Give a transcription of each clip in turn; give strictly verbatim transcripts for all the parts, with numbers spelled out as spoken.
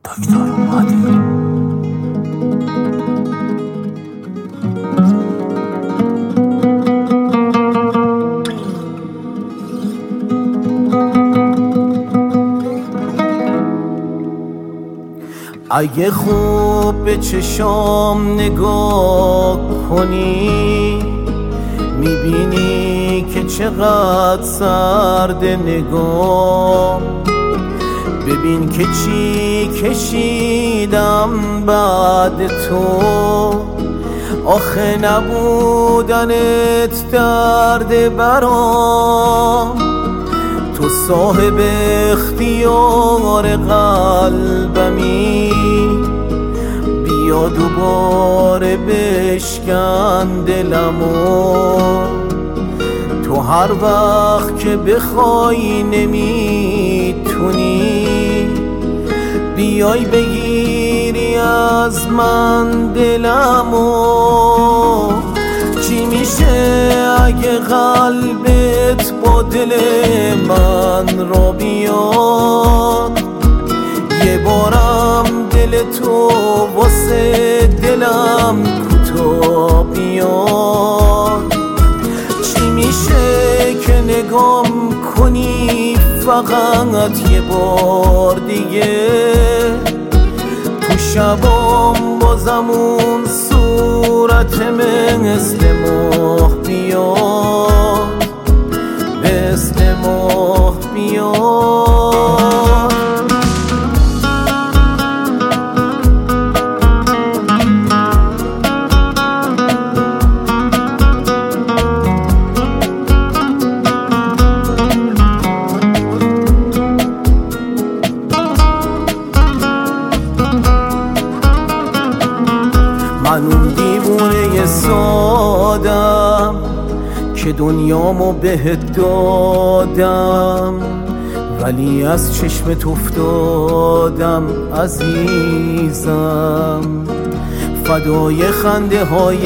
دکتر اومده. اگه خوب به چشام نگاه کنی میبینی که چقدر سرد نگاه. ببین که چی کشیدم بعد تو، آخه نبودنت درد برام. تو صاحب اختیار قلبمی، بیا دوباره بشکن دلمو. تو هر وقت که بخوای نمیتونی، بیای بگیری از من دلمو. چی میشه اگه قلبت با دل من را بیاد؟ یه بارم دل تو واسه دلم کوتاه بیاد. چی میشه که نگام کنی فقط یه بار دیگه؟ تو شبام بازم اون صورت مثل ماه بیاد، مثل ماه بیاد. من اون دیوونه سادم که دنیامو بهت دادم، ولی از چشمت افتادم عزیزم. فدای خنده های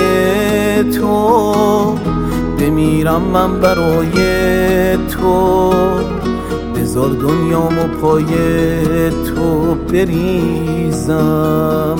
تو بمیرم من برای تو. بذار دنیامو پای تو بریزم.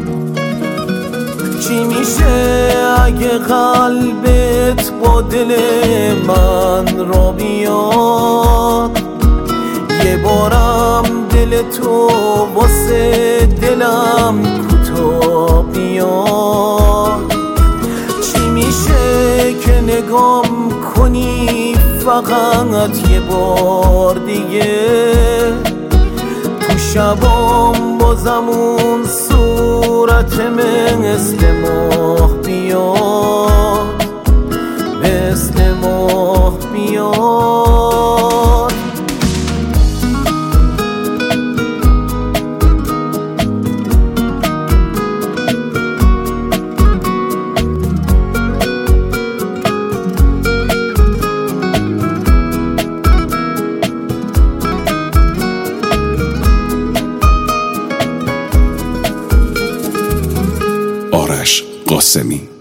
چی میشه اگه قلبت با دل من را بیاد؟ یه بارم دل تو واسه دلم کوتاه بیاد. چی میشه که نگام کنی فقط یه بار دیگه؟ تو شبام بازم اون صورت مثل ماه بیاد، مثل ماه بیاد. آرش قاسمی.